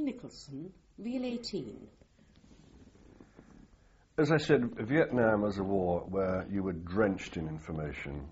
Nicholson, Reel 18. As I said, Vietnam was a war where you were drenched in information.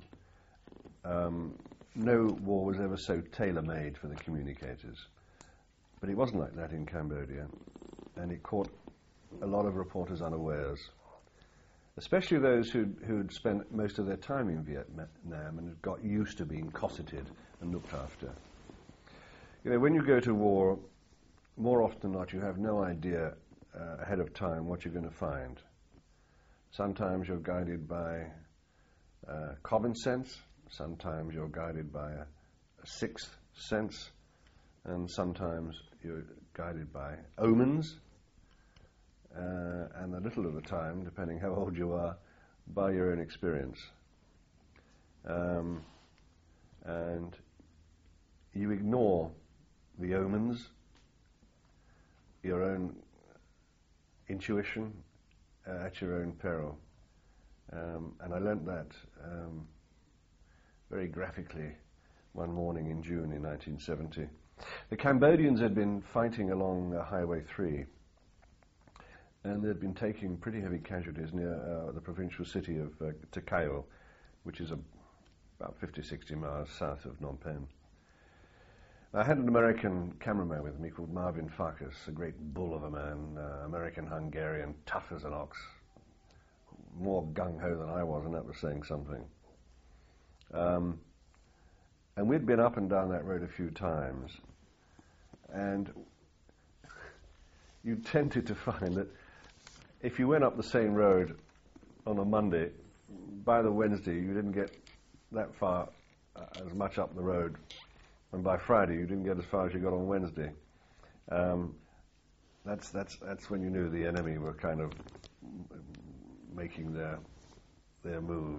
No war was ever so tailor-made for the communicators. But it wasn't like that in Cambodia, and it caught a lot of reporters unawares, especially those who'd spent most of their time in Vietnam and had got used to being cosseted and looked after. You know, when you go to war, more often than not, you have no idea ahead of time what you're going to find. Sometimes you're guided by common sense, sometimes you're guided by a sixth sense, and sometimes you're guided by omens, and a little of the time, depending how old you are, by your own experience. And you ignore the omens, your own intuition, at your own peril. And I learnt that very graphically one morning in June in 1970. The Cambodians had been fighting along Highway 3, and they'd been taking pretty heavy casualties near the provincial city of Takeo, which is about 50-60 miles south of Phnom Penh. I had an American cameraman with me called Marvin Farkas, a great bull of a man, American-Hungarian, tough as an ox, more gung-ho than I was, and that was saying something. And we'd been up and down that road a few times, and you tended to find that if you went up the same road on a Monday, by the Wednesday you didn't get that far, as much up the road, and by Friday you didn't get as far as you got on Wednesday. That's when you knew the enemy were kind of making their move.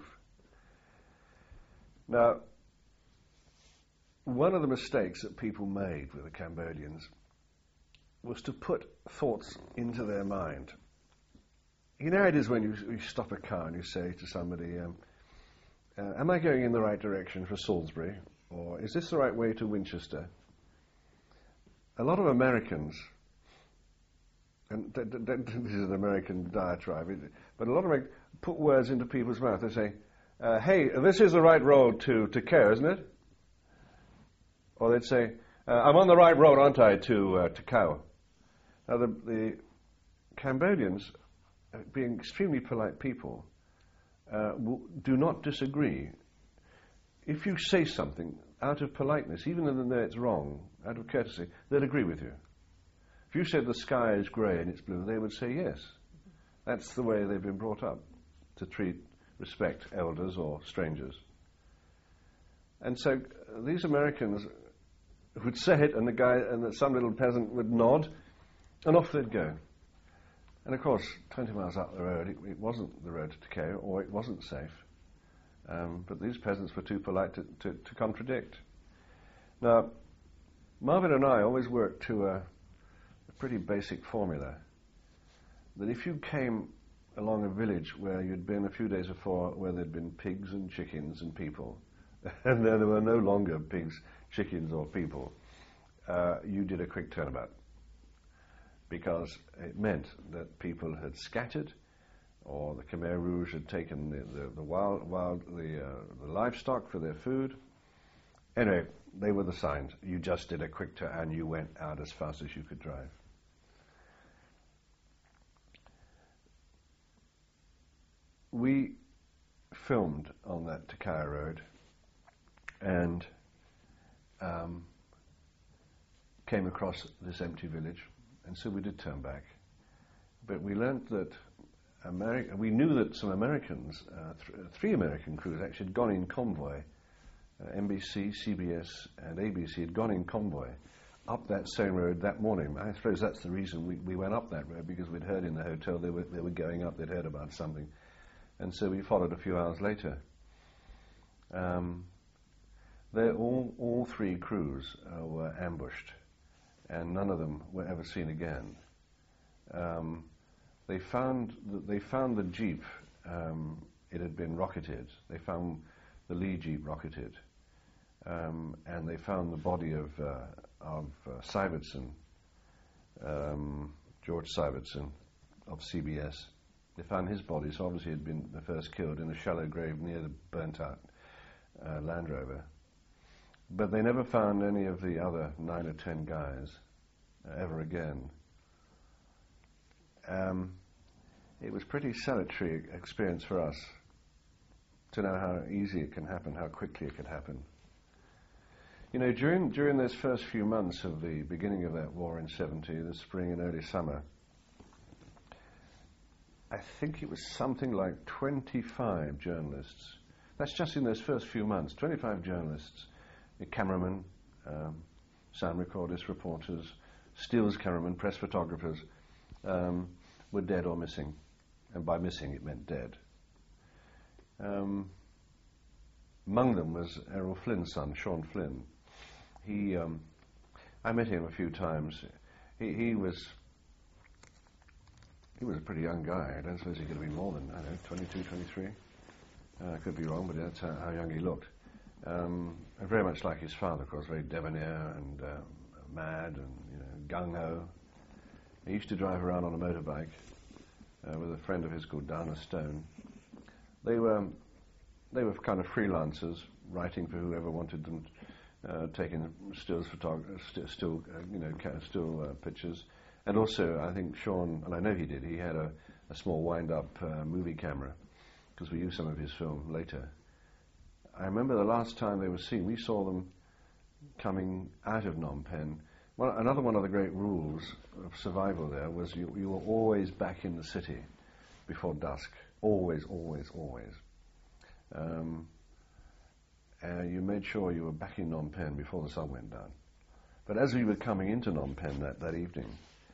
Now, one of the mistakes that people made with the Cambodians was to put thoughts into their mind. You know how it is when you stop a car and you say to somebody, am I going in the right direction for Salisbury? Or is this the right way to Winchester? A lot of Americans, and this is an American diatribe, but a lot of Americans put words into people's mouths. They say, hey, this is the right road to Care, isn't it? Or they'd say, I'm on the right road, aren't I, to Cow? Now, the Cambodians, being extremely polite people, do not disagree. If you say something out of politeness, even though it's wrong, out of courtesy, they'll agree with you. If you said the sky is grey and it's blue, they would say yes. That's the way they've been brought up, to respect elders or strangers. And so these Americans would say it, and some little peasant would nod, and off they'd go. And of course, 20 miles up the road, it wasn't the road to Takeo, or it wasn't safe. But these peasants were too polite to contradict. Now, Marvin and I always worked to a pretty basic formula, that if you came along a village where you'd been a few days before, where there'd been pigs and chickens and people, and there were no longer pigs, chickens or people, you did a quick turnabout, because it meant that people had scattered, or the Khmer Rouge had taken the livestock for their food. Anyway, they were the signs. You just did a quick turn and you went out as fast as you could drive. We filmed on that Takeo road and came across this empty village, and so we did turn back. But we learnt that we knew that some Americans, three American crews actually had gone in convoy. NBC, CBS and ABC had gone in convoy up that same road that morning. I suppose that's the reason we went up that road, because we'd heard in the hotel they were going up, they'd heard about something. And so we followed a few hours later. All three crews were ambushed, and none of them were ever seen again. They found the jeep. It had been rocketed. They found the Lee jeep rocketed, and they found the body of Seibertson, George Sivertson of CBS. They found his body, so obviously he'd been the first killed, in a shallow grave near the burnt-out Land Rover. But they never found any of the other 9 or 10 guys ever again. It was pretty salutary experience for us to know how easy it can happen, how quickly it can happen. You know, during those first few months of the beginning of that war in 70, the spring and early summer, I think it was something like 25 journalists. That's just in those first few months. 25 journalists, cameramen, sound recorders, reporters, stills cameramen, press photographers, were dead or missing. And by missing, it meant dead. Among them was Errol Flynn's son, Sean Flynn. I met him a few times. He was a pretty young guy. I don't suppose he could have been more than, 22, 23. I could be wrong, but that's how young he looked. And very much like his father, of course, very debonair and mad and gung-ho. He used to drive around on a motorbike with a friend of his called Dana Stone. They were kind of freelancers, writing for whoever wanted them, taking still pictures. And also, I think Sean, and I know he did, he had a small wind-up movie camera, because we used some of his film later. I remember the last time they were seen, we saw them coming out of Phnom Penh. Well, another one of the great rules of survival there was you were always back in the city before dusk. Always, always, always. You made sure you were back in Phnom Penh before the sun went down. But as we were coming into Phnom Penh that evening,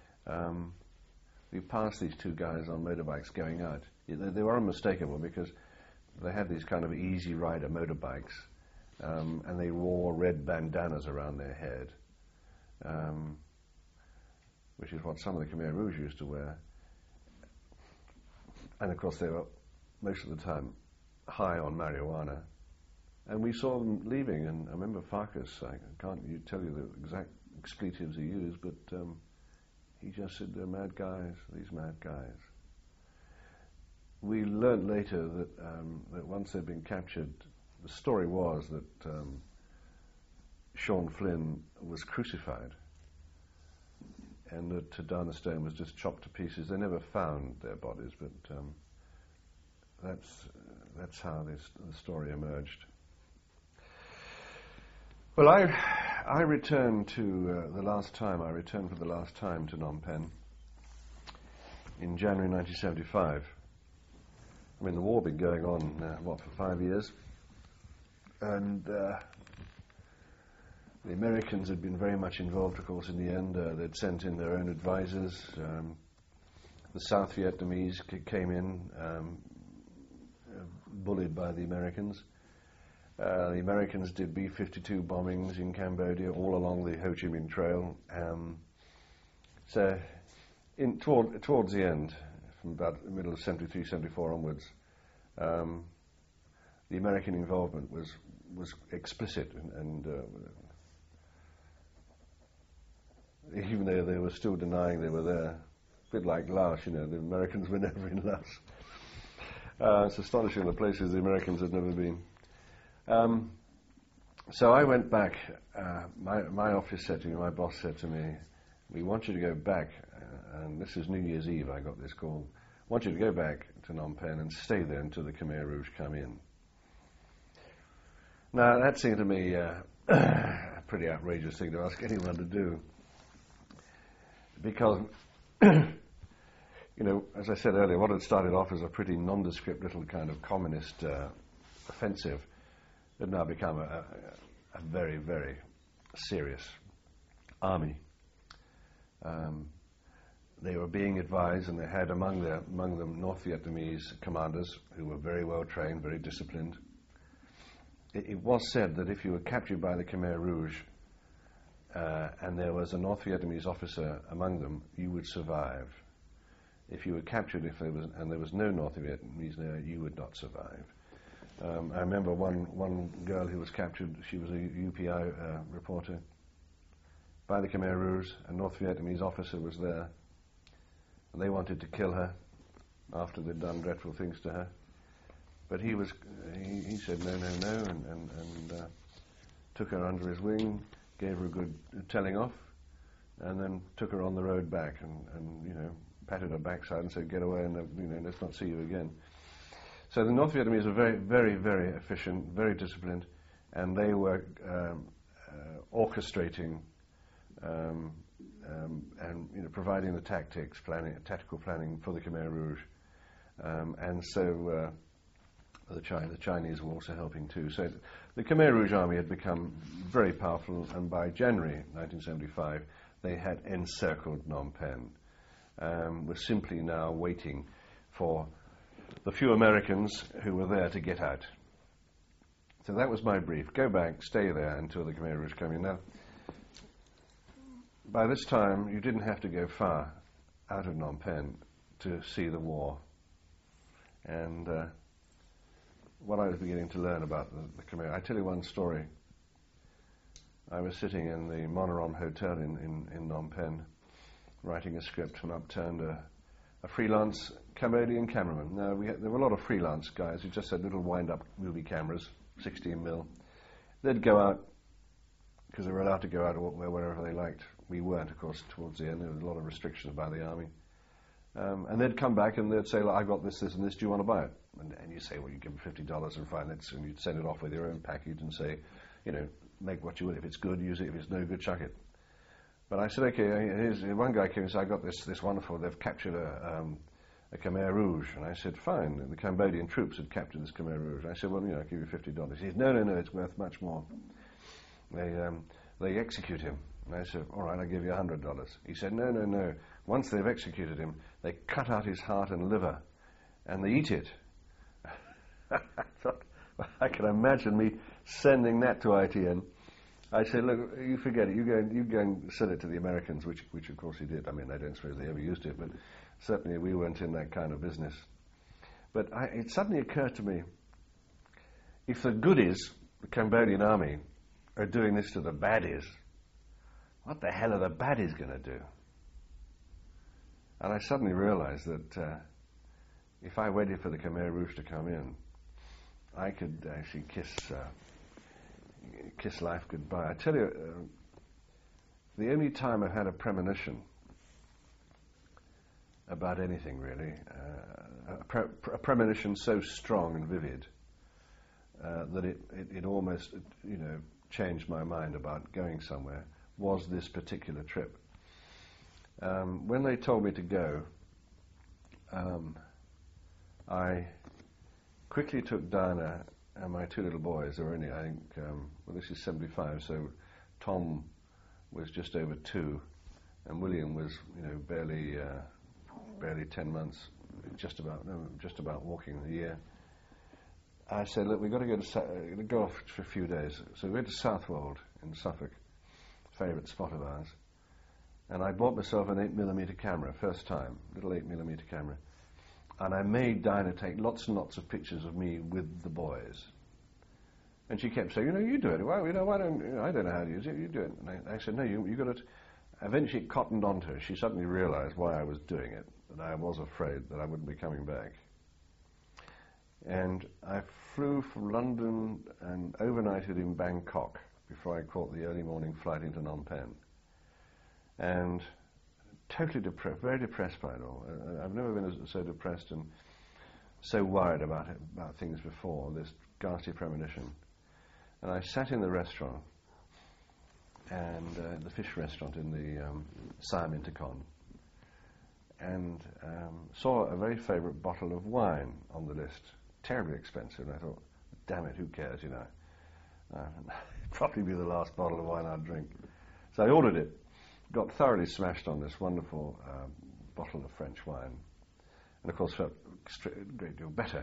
we passed these 2 guys on motorbikes going out. They were unmistakable because they had these kind of easy rider motorbikes, and they wore red bandanas around their head, which is what some of the Khmer Rouge used to wear. And of course they were most of the time high on marijuana. And we saw them leaving, and I remember Farkas, I can't tell you the exact expletives he used, but he just said, they're mad guys, these mad guys. We learnt later that once they'd been captured, the story was that Sean Flynn was crucified, and that Dana Stone was just chopped to pieces. They never found their bodies, but that's how the story emerged. Well, I returned to for the last time to Phnom Penh in January 1975. I mean, the war had been going on, for 5 years? And the Americans had been very much involved, of course, in the end. They'd sent in their own advisors. The South Vietnamese came in, bullied by the Americans. The Americans did B-52 bombings in Cambodia all along the Ho Chi Minh Trail. So towards the end, from about the middle of 73, 74 onwards, the American involvement was explicit, and even though they were still denying they were there, a bit like Laos, the Americans were never in Laos. It's astonishing the places the Americans had never been. So I went back. My office said to me, my boss said to me, we want you to go back, and this is New Year's Eve, I got this call. I want you to go back to Phnom Penh and stay there until the Khmer Rouge come in. Now, that seemed to me a pretty outrageous thing to ask anyone to do, because, as I said earlier, what had started off as a pretty nondescript little kind of communist offensive had now become a very, very serious army. They were being advised, and they had among them North Vietnamese commanders who were very well trained, very disciplined. It was said that if you were captured by the Khmer Rouge and there was a North Vietnamese officer among them, you would survive. If you were captured and there was no North Vietnamese there, you would not survive. I remember one girl who was captured. She was a UPI reporter, by the Khmer Rouge. A North Vietnamese officer was there. They wanted to kill her after they'd done dreadful things to her. But he said no, no, no, and took her under his wing, gave her a good telling off, and then took her on the road back and patted her backside and said, get away and let's not see you again. So the North Vietnamese were very, very, very efficient, very disciplined, and they were orchestrating and providing the tactical planning for the Khmer Rouge, and so the Chinese were also helping too. So the Khmer Rouge army had become very powerful, and by January 1975 they had encircled Phnom Penh. Were simply now waiting for the few Americans who were there to get out. So that was my brief. Go back, stay there until the Khmer Rouge come in. Now, by this time, you didn't have to go far out of Phnom Penh to see the war. And what I was beginning to learn about the Khmer, I tell you one story. I was sitting in the Monorom Hotel in Phnom Penh, writing a script, and up turned a freelance Cambodian cameraman. Now, there were a lot of freelance guys who just had little wind-up movie cameras, 16mm. They'd go out, because they were allowed to go out wherever they liked. We weren't, of course, towards the end. There was a lot of restrictions by the army. And they'd come back and they'd say, look, I've got this, this, and this, do you want to buy it? And you say, well, you give them $50 and fine it, and you'd send it off with your own package and say, make what you will. If it's good, use it. If it's no good, chuck it. But I said, okay, one guy came and said, I got this wonderful, they've captured a Khmer Rouge. And I said, fine. And the Cambodian troops had captured this Khmer Rouge. And I said, well, I'll give you $50. He said, no, it's worth much more. They execute him. And I said, all right, I'll give you $100. He said, no. Once they've executed him, they cut out his heart and liver, and they eat it. I thought, well, I can imagine me sending that to ITN. I said, look, you forget it. You go and sell it to the Americans, which of course he did. I mean, I don't suppose they ever used it, but certainly we weren't in that kind of business. But it suddenly occurred to me, if the goodies, the Cambodian army, are doing this to the baddies, what the hell are the baddies going to do? And I suddenly realized that if I waited for the Khmer Rouge to come in, I could actually kiss life goodbye. I tell you, the only time I've had a premonition about anything really, a premonition so strong and vivid that it almost changed my mind about going somewhere, was this particular trip. When they told me to go, I quickly took Diana and my two little boys, they were only, I think, this is 75, so Tom was just over 2, and William was, barely 10 months, just about walking the year. I said, look, we've got to go off for a few days. So we went to Southwold in Suffolk, favourite spot of ours, and I bought myself an 8mm camera, first time, little 8mm camera. And I made Dinah take lots and lots of pictures of me with the boys. And she kept saying, you do it. Well, why don't I don't know how to use it. You do it. And I said, no, you got to. Eventually, it cottoned onto her. She suddenly realised why I was doing it, that I was afraid that I wouldn't be coming back. And I flew from London and overnighted in Bangkok before I caught the early morning flight into Phnom Penh. And totally depressed, very depressed by it all. I've never been so depressed and so worried about things before, this ghastly premonition. And I sat in the restaurant, and the fish restaurant in the Siam Intercon, and saw a very favourite bottle of wine on the list, terribly expensive, and I thought, damn it, who cares, probably be the last bottle of wine I'd drink. So I ordered it, got thoroughly smashed on this wonderful bottle of French wine, and of course felt a great deal better.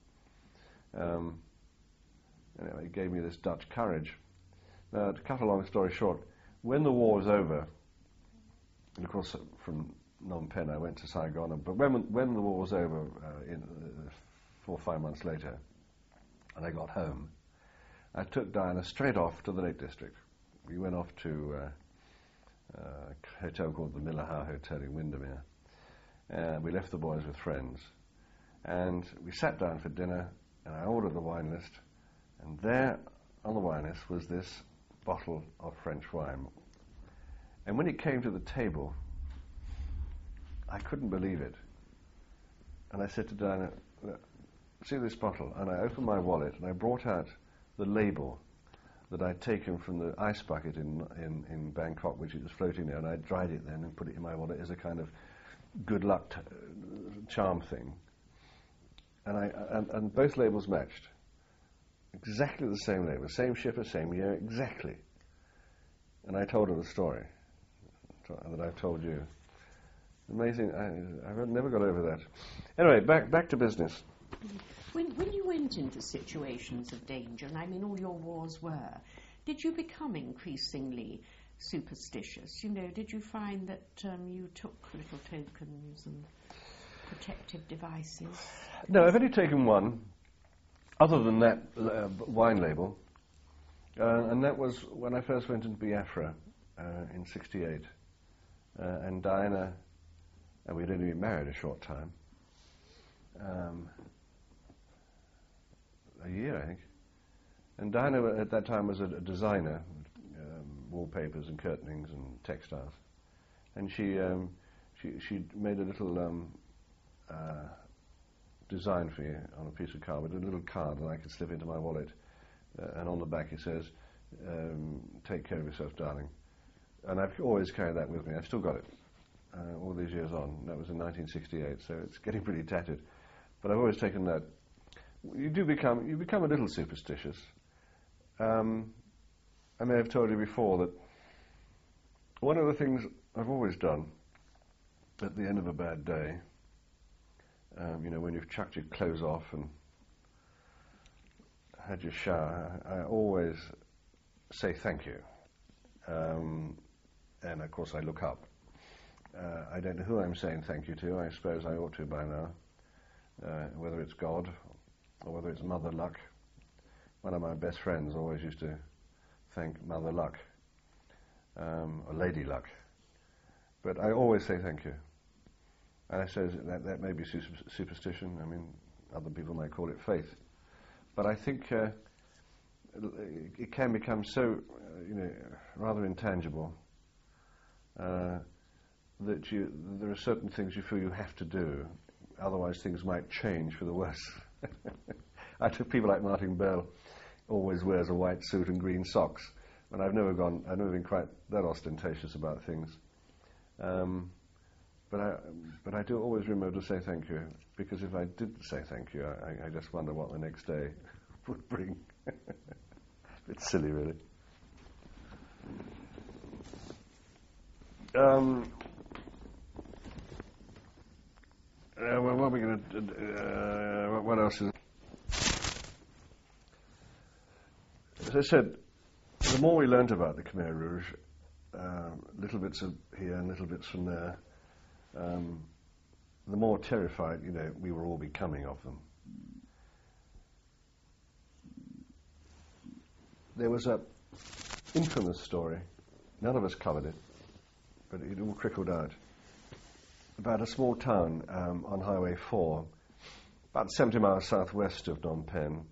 Anyway, it gave me this Dutch courage. Now, to cut a long story short, when the war was over, and of course from Phnom Penh I went to Saigon, but when the war was over, 4 or 5 months later, and I got home, I took Diana straight off to the Lake District. We went off to a hotel called the Miller Howe Hotel in Windermere. And we left the boys with friends. And we sat down for dinner, and I ordered the wine list, and there on the wine list was this bottle of French wine. And when it came to the table, I couldn't believe it. And I said to Diana, see this bottle? And I opened my wallet, and I brought out the label that I'd taken from the ice bucket in Bangkok, which it was floating there, and I dried it then and put it in my wallet as a kind of good luck charm thing. And both labels matched. Exactly the same label, same shipper, same year, exactly. And I told her the story that I've told you. Amazing. I've never got over that. Anyway, back to business. When you went into situations of danger, and I mean all your wars were, did you become increasingly superstitious? You know, did you find that you took little tokens and protective devices? No, I've only taken one, other than that wine label, and that was when I first went into Biafra in '68, and Diana, and we'd only been married a short time, a year I think, and Diana at that time was a designer, wallpapers and curtainings and textiles, and she made a little design for you on a piece of cardboard, a little card that I could slip into my wallet, and on the back it says, take care of yourself, darling. And I've always carried that with me. I've still got it all these years on. That was in 1968, so it's getting pretty tattered. But I've always taken that. You become a little superstitious. I may have told you before that one of the things I've always done at the end of a bad day, you know, when you've chucked your clothes off and had your shower, I always say thank you. And of course I look up. I don't know who I'm saying thank you to. I suppose I ought to by now. Whether it's God or whether it's Mother Luck. One of my best friends always used to thank Mother Luck, or Lady Luck. But I always say thank you. And I suppose that may be superstition. I mean, other people might call it faith. But I think it can become so, rather intangible that there are certain things you feel you have to do. Otherwise, things might change for the worse. I think people like Martin Bell always wears a white suit and green socks, and I've never been quite that ostentatious about things. But I do always remember to say thank you, because if I didn't say thank you, I just wonder what the next day would bring. It's silly, really. What are we going to? What else is? As I said, the more we learnt about the Khmer Rouge, little bits of here and little bits from there, the more terrified, we were all becoming of them. There was a infamous story, none of us covered it, but it all trickled out, about a small town on Highway 4, about 70 miles southwest of Phnom Penh,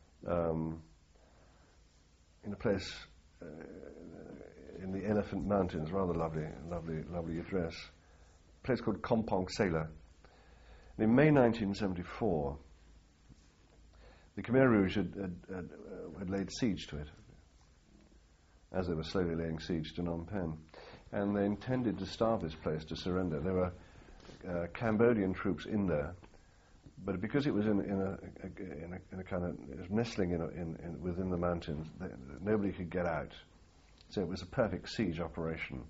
in a place in the Elephant Mountains, rather lovely address, a place called Kompong Sela. And in May 1974, the Khmer Rouge had laid siege to it, as they were slowly laying siege to Phnom Penh. And they intended to starve this place to surrender. There were Cambodian troops in there, but because it was in a kind of, it was nestling within the mountains, nobody could get out. So it was a perfect siege operation.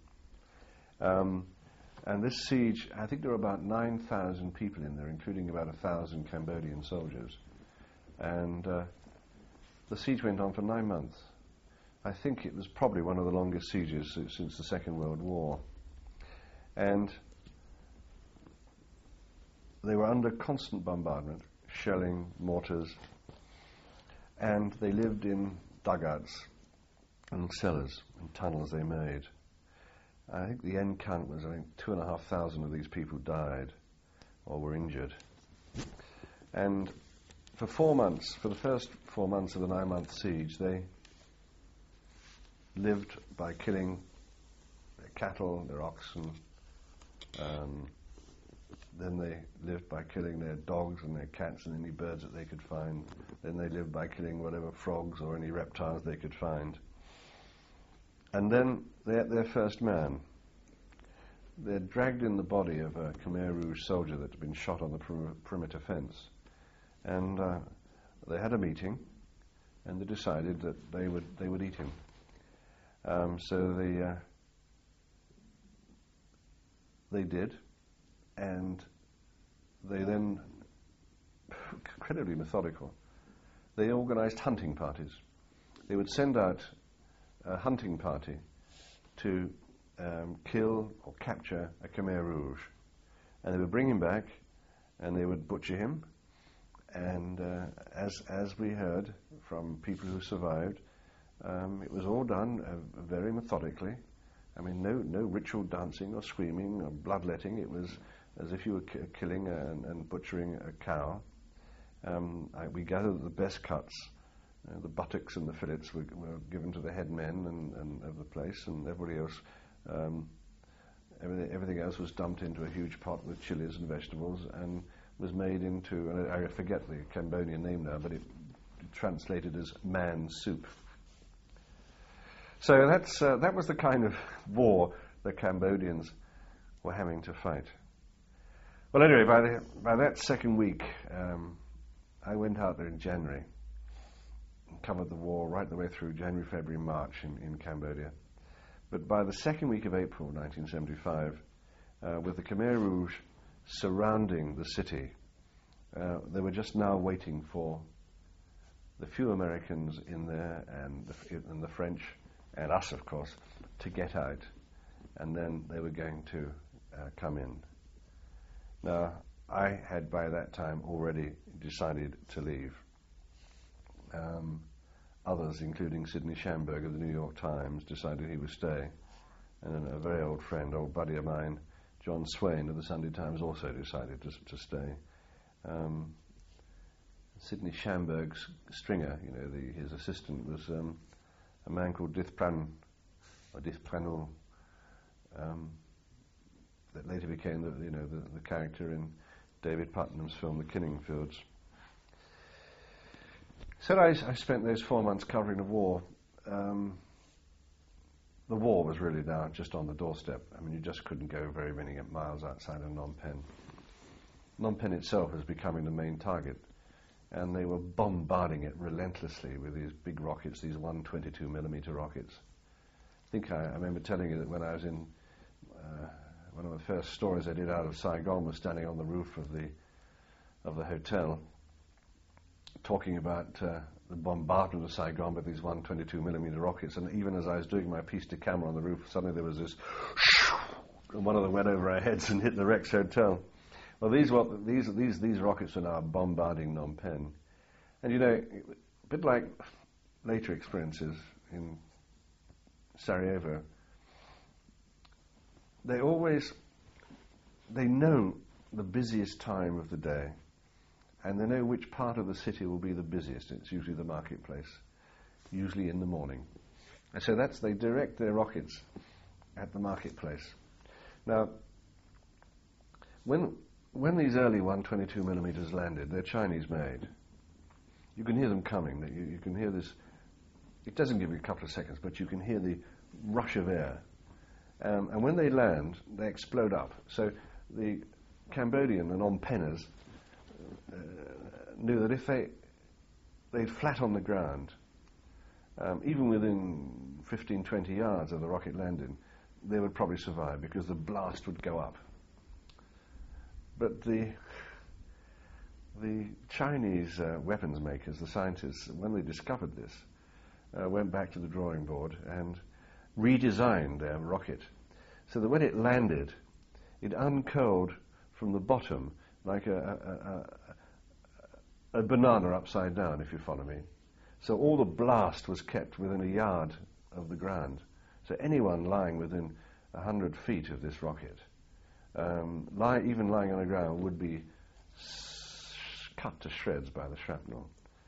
And this siege, I think there were about 9,000 people in there, including about 1,000 Cambodian soldiers. And the siege went on for 9 months. I think it was probably one of the longest sieges since the Second World War. And they were under constant bombardment, shelling, mortars, and they lived in dugouts and cellars and tunnels they made. I think the end count was, 2,500 of these people died or were injured. And for 4 months, for the first 4 months of the 9-month siege, they lived by killing their cattle, their oxen. Then they lived by killing their dogs and their cats and any birds that they could find. Then they lived by killing whatever frogs or any reptiles they could find. And then they ate their first man. They had dragged in the body of a Khmer Rouge soldier that had been shot on the perimeter fence. And they had a meeting, and they decided that they would eat him. So they did, and they then, incredibly methodical, they organised hunting parties. They would send out a hunting party to kill or capture a Khmer Rouge, and they would bring him back, and they would butcher him. And as we heard from people who survived, it was all done very methodically. I mean, no ritual dancing or screaming or bloodletting. It was as if you were killing and butchering a cow. We gathered the best cuts. The buttocks and the fillets were given to the head men and of the place, and everybody else. Everything else was dumped into a huge pot with chilies and vegetables and was made into, and I forget the Cambodian name now, but it translated as man soup. So that was the kind of war the Cambodians were having to fight. Well, anyway, by that second week, I went out there in January and covered the war right the way through January, February, March in Cambodia. But by the second week of April 1975, with the Khmer Rouge surrounding the city, they were just now waiting for the few Americans in there and the French and us, of course, to get out, and then they were going to come in. Now, I had by that time already decided to leave. Others, including Sidney Schamberg of the New York Times, decided he would stay, and a very old friend, old buddy of mine, John Swain of the Sunday Times, also decided to stay. Sidney Schamberg's stringer, his assistant, was a man called Dith Pranul, that later became the character in David Putnam's film The Killing Fields. So I spent those 4 months covering the war. The war was really now just on the doorstep. I mean, you just couldn't go very many miles outside of Phnom Penh. Phnom Penh itself was becoming the main target, and they were bombarding it relentlessly with these big rockets, these 122mm rockets. I think I remember telling you that when I was in one of the first stories I did out of Saigon was standing on the roof of the hotel, talking about the bombardment of Saigon with these 122mm rockets, and even as I was doing my piece to camera on the roof, suddenly there was this, and one of them went over our heads and hit the Rex Hotel. Well, these rockets are now bombarding Phnom Penh, and a bit like later experiences in Sarajevo, they know the busiest time of the day, and they know which part of the city will be the busiest. It's usually the marketplace, usually in the morning. And so they direct their rockets at the marketplace. Now, when these early 122mm landed, they're Chinese made. You can hear them coming. You can hear this. It doesn't give you a couple of seconds, but you can hear the rush of air. And when they land, they explode up. So the Cambodian and Phnom Penhers knew that if they'd flat on the ground, even within 15, 20 yards of the rocket landing, they would probably survive because the blast would go up. But the Chinese weapons makers, the scientists, when they discovered this, went back to the drawing board and redesigned their rocket so that when it landed, it uncurled from the bottom like a banana upside down, if you follow me. So all the blast was kept within a yard of the ground. So anyone lying within 100 feet of this rocket, even lying on the ground, would be cut to shreds by the shrapnel.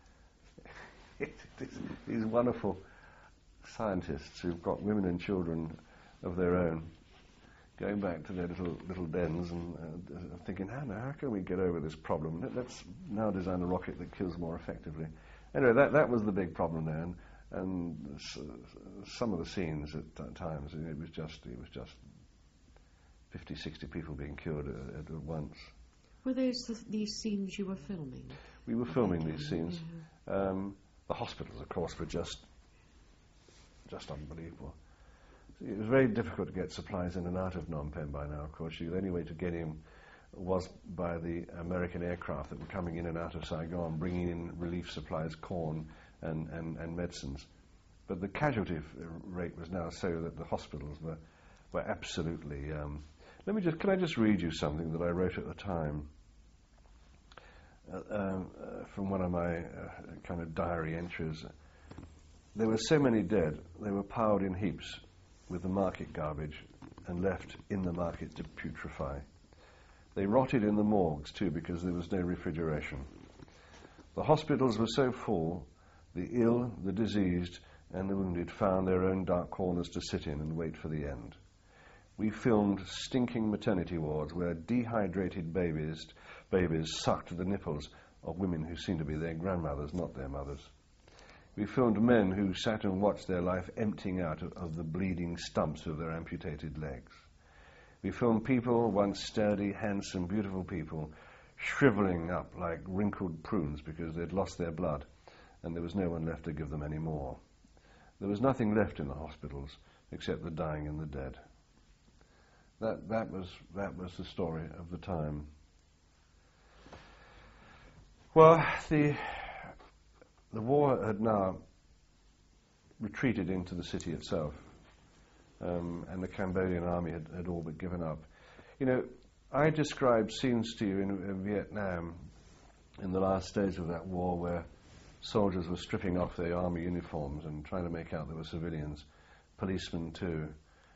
These wonderful scientists who've got women and children of their own, going back to their little dens and thinking, how can we get over this problem? Let's now design a rocket that kills more effectively. Anyway, that was the big problem there, and some of the scenes at times, it was just 50, 60 people being killed at once. Were these scenes you were filming? We were filming these scenes. Yeah. The hospitals, of course, were just unbelievable. It was very difficult to get supplies in and out of Phnom Penh by now, of course. The only way to get in was by the American aircraft that were coming in and out of Saigon, bringing in relief supplies, corn and medicines. But the casualty rate was now so that the hospitals were absolutely... can I just read you something that I wrote at the time from one of my kind of diary entries. There were so many dead, they were piled in heaps with the market garbage and left in the market to putrefy. They rotted in the morgues too because there was no refrigeration. The hospitals were so full, the ill, the diseased and the wounded found their own dark corners to sit in and wait for the end. We filmed stinking maternity wards where dehydrated babies sucked the nipples of women who seemed to be their grandmothers, not their mothers. We filmed men who sat and watched their life emptying out of the bleeding stumps of their amputated legs. We filmed people, once sturdy, handsome, beautiful people, shriveling up like wrinkled prunes because they'd lost their blood and there was no one left to give them any more. There was nothing left in the hospitals except the dying and the dead. That was the story of the time. Well, the war had now retreated into the city itself, and the Cambodian army had all but given up. You know, I described scenes to you in Vietnam in the last stage of that war where soldiers were stripping off their army uniforms and trying to make out they were civilians, policemen too,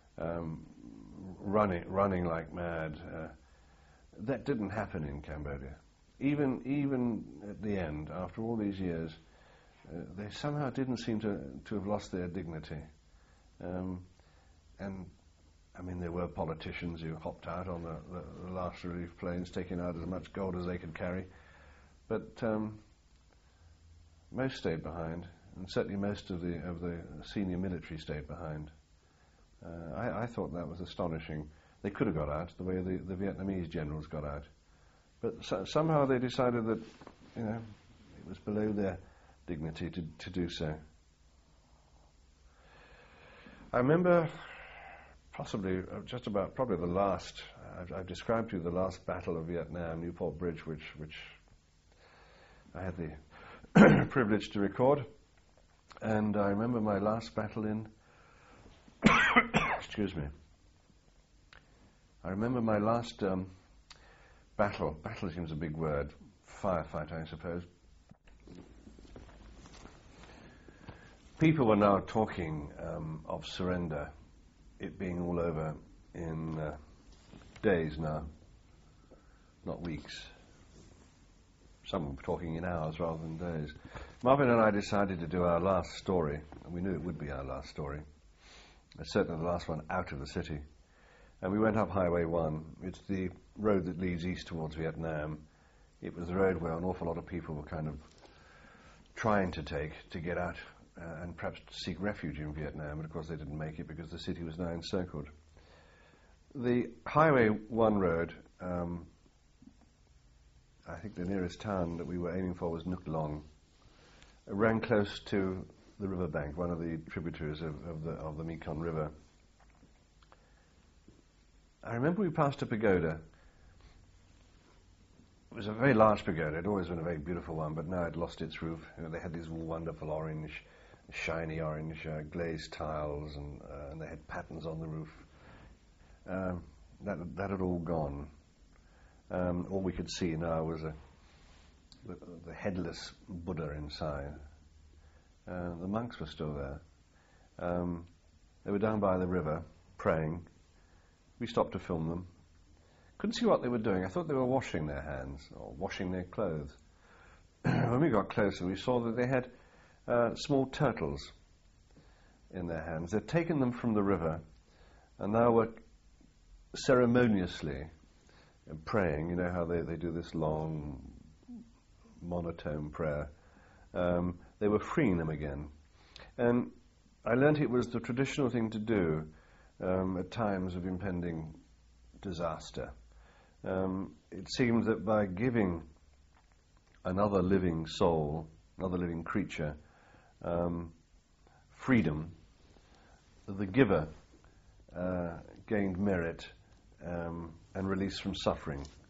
running like mad. That didn't happen in Cambodia. Even at the end, after all these years, they somehow didn't seem to have lost their dignity. And, I mean, there were politicians who hopped out on the last relief planes, taking out as much gold as they could carry. But most stayed behind, and certainly most of the senior military stayed behind. I thought that was astonishing. They could have got out the way the Vietnamese generals got out. But somehow they decided that, you know, it was below their dignity to do so. I remember probably the last, I've described to you the last battle of Vietnam, Newport Bridge, which I had the privilege to record. And I remember my last battle in, excuse me, I remember my last battle seems a big word, firefight I suppose. People were now talking of surrender, it being all over in days now, not weeks. Some were talking in hours rather than days. Marvin and I decided to do our last story, and we knew it would be our last story. Certainly the last one out of the city. And we went up Highway 1. It's the road that leads east towards Vietnam. It was the road where an awful lot of people were kind of trying to take to get out and perhaps seek refuge in Vietnam, but of course they didn't make it because the city was now encircled. The Highway 1 road, I think the nearest town that we were aiming for was Nuc Long, ran close to the riverbank, one of the tributaries of the Mekong River. I remember we passed a pagoda. It was a very large pagoda. It had always been a very beautiful one, but now it lost its roof. You know, they had these wonderful orange, shiny orange glazed tiles, and they had patterns on the roof. That had all gone. All we could see now was the headless Buddha inside. The monks were still there. They were down by the river praying, We stopped to film them. Couldn't see what they were doing. I thought they were washing their hands or washing their clothes. When we got closer, we saw that they had small turtles in their hands. They'd taken them from the river and now were ceremoniously praying. You know how they do this long, monotone prayer. They were freeing them again. And I learnt it was the traditional thing to do at times of impending disaster. It seemed that by giving another living soul, another living creature, freedom, the giver gained merit and release from suffering.